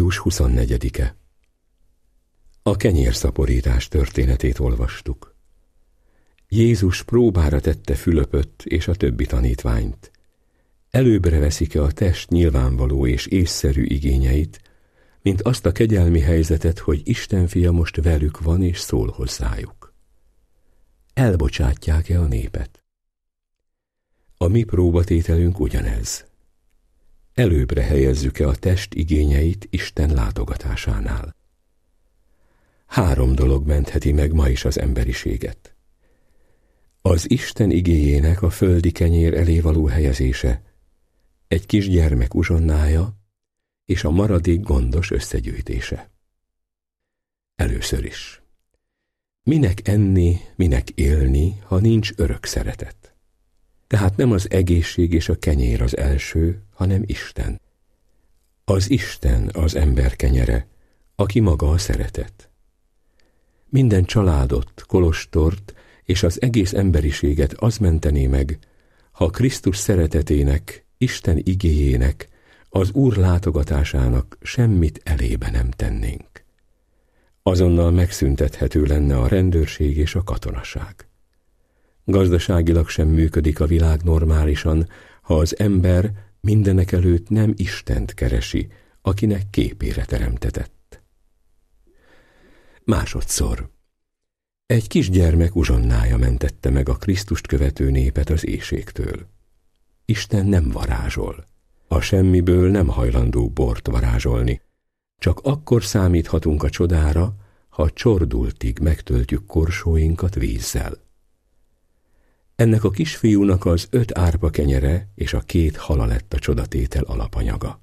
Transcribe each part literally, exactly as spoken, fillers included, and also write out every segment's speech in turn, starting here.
Július huszonnegyedike. A kenyérszaporítás történetét olvastuk. Jézus próbára tette Fülöpöt és a többi tanítványt. Előbbre veszik-e a test nyilvánvaló és észszerű igényeit, mint azt a kegyelmi helyzetet, hogy Isten fia most velük van és szól hozzájuk. Elbocsátják-e a népet? A mi próbatételünk ugyanez. Előbbre helyezzük-e a test igényeit Isten látogatásánál? Három dolog mentheti meg ma is az emberiséget. Az Isten igéjének a földi kenyér elé való helyezése, egy kisgyermek uzsonnája és a maradék gondos összegyűjtése. Először is. Minek enni, minek élni, ha nincs örök szeretet? Tehát nem az egészség és a kenyér az első, hanem Isten. Az Isten az ember kenyere, aki maga a szeretet. Minden családot, kolostort és az egész emberiséget az mentené meg, ha Krisztus szeretetének, Isten igéjének, az Úr látogatásának semmit elébe nem tennénk. Azonnal megszüntethető lenne a rendőrség és a katonaság. Gazdaságilag sem működik a világ normálisan, ha az ember mindenekelőtt nem Istent keresi, akinek képére teremtetett. Másodszor. Egy kisgyermek uzsonnája mentette meg a Krisztust követő népet az éhségtől. Isten nem varázsol. A semmiből nem hajlandó bort varázsolni. Csak akkor számíthatunk a csodára, ha csordultig megtöltjük korsóinkat vízzel. Ennek a kisfiúnak az öt árpa kenyere és a két hala lett a csodatétel alapanyaga.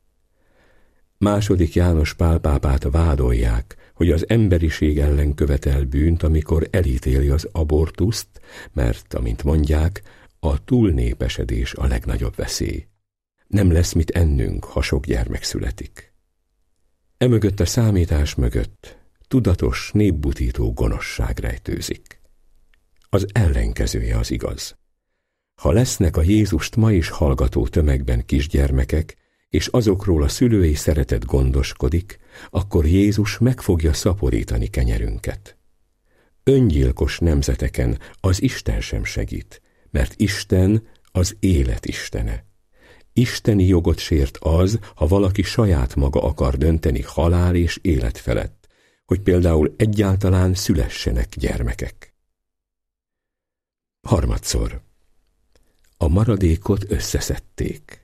Második János Pál pápát vádolják, hogy az emberiség ellen követel bűnt, amikor elítéli az abortuszt, mert, amint mondják, a túlnépesedés a legnagyobb veszély. Nem lesz mit ennünk, ha sok gyermek születik. Emögött a számítás mögött tudatos, népbutító gonoszság rejtőzik. Az ellenkezője az igaz. Ha lesznek a Jézust ma is hallgató tömegben kisgyermekek, és azokról a szülői szeretet gondoskodik, akkor Jézus meg fogja szaporítani kenyerünket. Öngyilkos nemzeteken az Isten sem segít, mert Isten az élet istene. Isteni jogot sért az, ha valaki saját maga akar dönteni halál és élet felett, hogy például egyáltalán szülessenek gyermekek. Harmadszor. A maradékot összeszedték.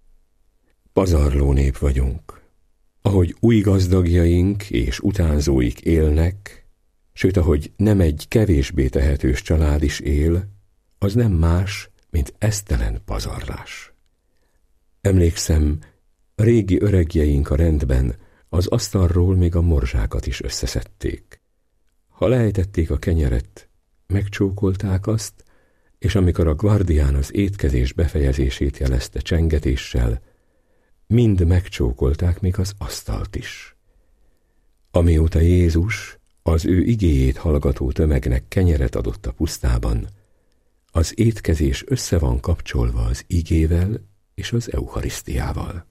Pazarló nép vagyunk. Ahogy új gazdagjaink és utánzóik élnek, sőt, ahogy nem egy kevésbé tehetős család is él, az nem más, mint esztelen pazarlás. Emlékszem, régi öregjeink a rendben az asztalról még a morzsákat is összeszedték. Ha lejtették a kenyeret, megcsókolták azt, és amikor a guardián az étkezés befejezését jelezte csengetéssel, mind megcsókolták még az asztalt is. Amióta Jézus az ő igéjét hallgató tömegnek kenyeret adott a pusztában, az étkezés össze van kapcsolva az igével és az eucharisztiával.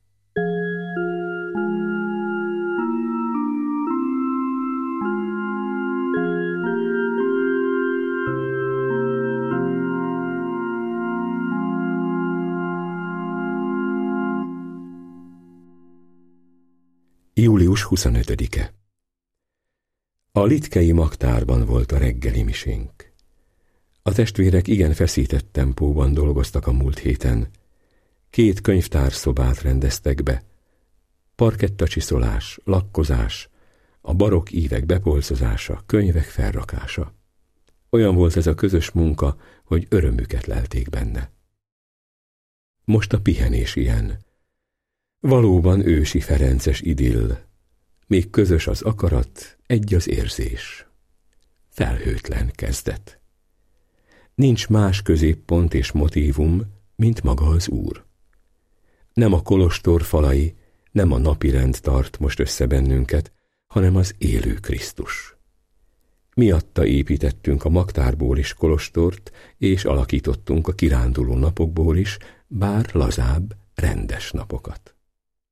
Július huszonötödike. A litkei magtárban volt a reggeli misénk. A testvérek igen feszített tempóban dolgoztak a múlt héten. Két könyvtárszobát rendeztek be. Parkettacsiszolás, lakkozás, a barokk ívek bepolcozása, könyvek felrakása. Olyan volt ez a közös munka, hogy örömüket lelték benne. Most a pihenés ilyen. Valóban ősi ferences idill, még közös az akarat, egy az érzés. Felhőtlen kezdet. Nincs más középpont és motívum, mint maga az Úr. Nem a kolostor falai, nem a napirend tart most össze bennünket, hanem az élő Krisztus. Miatta építettünk a magtárból is kolostort, és alakítottunk a kiránduló napokból is, bár lazább, rendes napokat.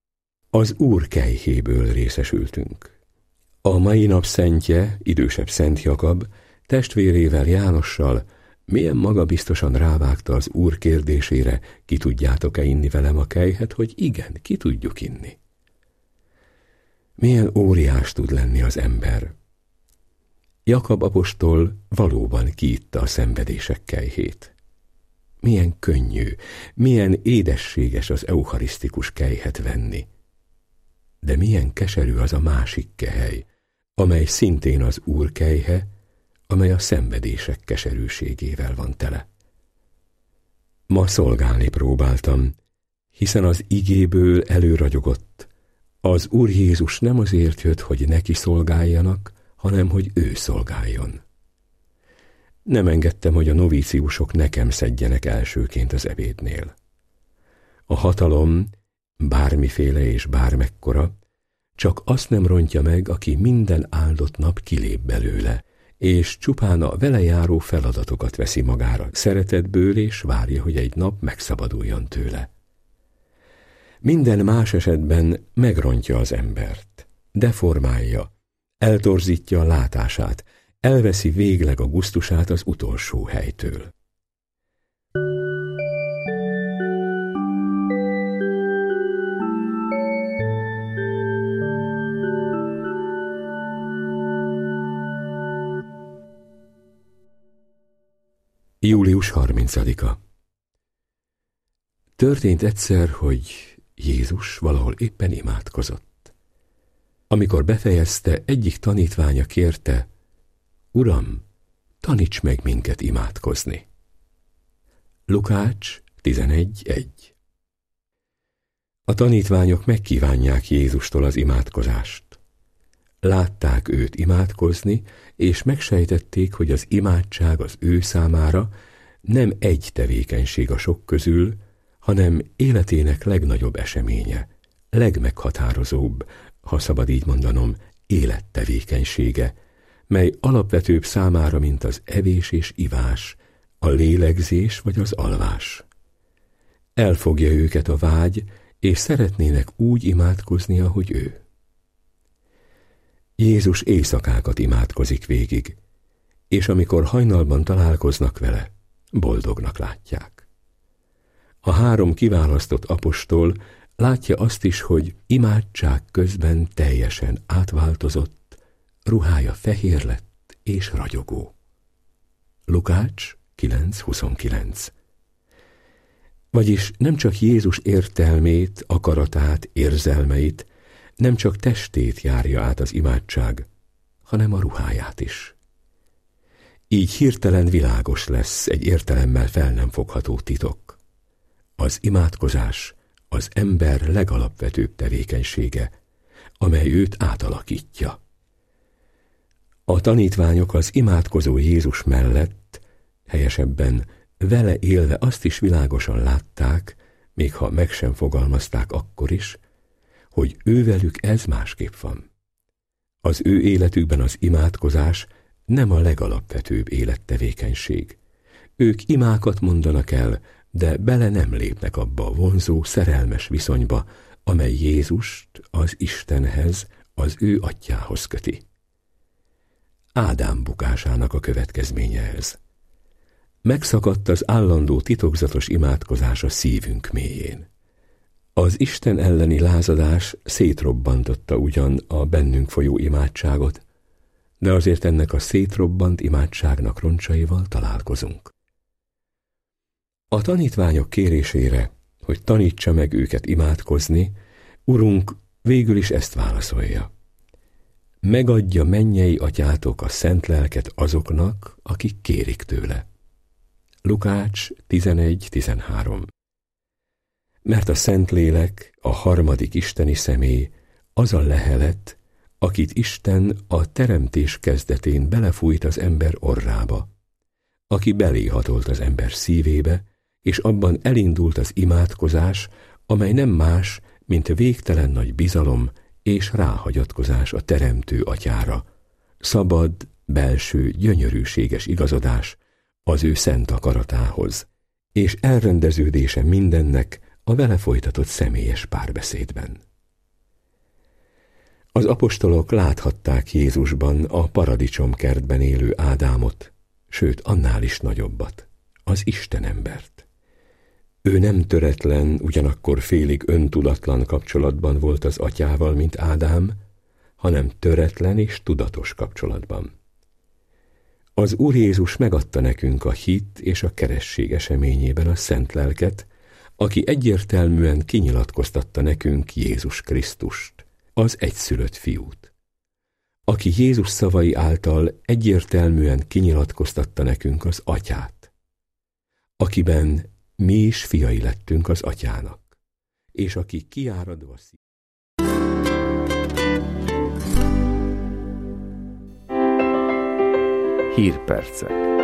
Az Úr kejhéből részesültünk. A mai nap szentje, idősebb Szent Jakab, testvérével Jánossal milyen magabiztosan rávágta az Úr kérdésére, ki tudjátok-e inni velem a kejhet, hogy igen, ki tudjuk inni. Milyen óriás tud lenni az ember. Jakab apostol valóban kiitta a szenvedések kejhét. Milyen könnyű, milyen édességes az eucharisztikus kejhet venni. De milyen keserű az a másik kehely, amely szintén az Úr kejhe, amely a szenvedések keserűségével van tele. Ma szolgálni próbáltam, hiszen az igéből előragyogott. Az Úr Jézus nem azért jött, hogy neki szolgáljanak, hanem hogy ő szolgáljon. Nem engedtem, hogy a novíciusok nekem szedjenek elsőként az ebédnél. A hatalom, bármiféle és bármekkora, csak azt nem rontja meg, aki minden áldott nap kilép belőle, és csupán a vele járó feladatokat veszi magára szeretetből, és várja, hogy egy nap megszabaduljon tőle. Minden más esetben megrontja az embert, deformálja, eltorzítja a látását, elveszi végleg a gusztusát az utolsó helytől. július harmincadika. Történt egyszer, hogy Jézus valahol éppen imádkozott. Amikor befejezte, egyik tanítványa kérte: Uram, taníts meg minket imádkozni. Lukács tizenegy egy. A tanítványok megkívánják Jézustól az imádkozást. Látták őt imádkozni, és megsejtették, hogy az imádság az ő számára nem egy tevékenység a sok közül, hanem életének legnagyobb eseménye, legmeghatározóbb, ha szabad így mondanom, élettevékenysége, mely alapvetőbb számára, mint az evés és ivás, a lélegzés vagy az alvás. Elfogja őket a vágy, és szeretnének úgy imádkozni, ahogy ő. Jézus éjszakákat imádkozik végig, és amikor hajnalban találkoznak vele, boldognak látják. A három kiválasztott apostol látja azt is, hogy imádság közben teljesen átváltozott, ruhája fehér lett és ragyogó. Lukács kilenc huszonkilenc. Vagyis nem csak Jézus értelmét, akaratát, érzelmeit, nem csak testét járja át az imádság, hanem a ruháját is. Így hirtelen világos lesz egy értelemmel fel nem fogható titok. Az imádkozás az ember legalapvetőbb tevékenysége, amely őt átalakítja. A tanítványok az imádkozó Jézus mellett, helyesebben vele élve azt is világosan látták, még ha meg sem fogalmazták akkor is, hogy ővelük ez másképp van. Az ő életükben az imádkozás nem a legalapvetőbb élettevékenység. Ők imákat mondanak el, de bele nem lépnek abba a vonzó, szerelmes viszonyba, amely Jézust az Istenhez, az ő atyához köti. Ádám bukásának a következménye ez. Megszakadt az állandó titokzatos imádkozás a szívünk mélyén. Az Isten elleni lázadás szétrobbantotta ugyan a bennünk folyó imádságot, de azért ennek a szétrobbant imádságnak roncsaival találkozunk. A tanítványok kérésére, hogy tanítsa meg őket imádkozni, Urunk végül is ezt válaszolja: megadja mennyei atyátok a szent lelket azoknak, akik kérik tőle. Lukács tizenegy tizenhárom. Mert a Szentlélek, a harmadik isteni személy, az a lehelet, akit Isten a teremtés kezdetén belefújt az ember orrába, aki beléhatolt az ember szívébe, és abban elindult az imádkozás, amely nem más, mint végtelen nagy bizalom és ráhagyatkozás a teremtő atyára, szabad, belső, gyönyörűséges igazodás az ő szent akaratához, és elrendeződése mindennek a vele folytatott személyes párbeszédben. Az apostolok láthatták Jézusban a paradicsomkertben élő Ádámot, sőt, annál is nagyobbat, az Istenembert. Ő nem töretlen, ugyanakkor félig öntudatlan kapcsolatban volt az atyával, mint Ádám, hanem töretlen és tudatos kapcsolatban. Az Úr Jézus megadta nekünk a hit és a keresztség eseményében a Szent Lelket, aki egyértelműen kinyilatkoztatta nekünk Jézus Krisztust, az egyszülött fiút. Aki Jézus szavai által egyértelműen kinyilatkoztatta nekünk az atyát, akiben mi is fiai lettünk az atyának, és aki kiáradva szív. Hírpercek.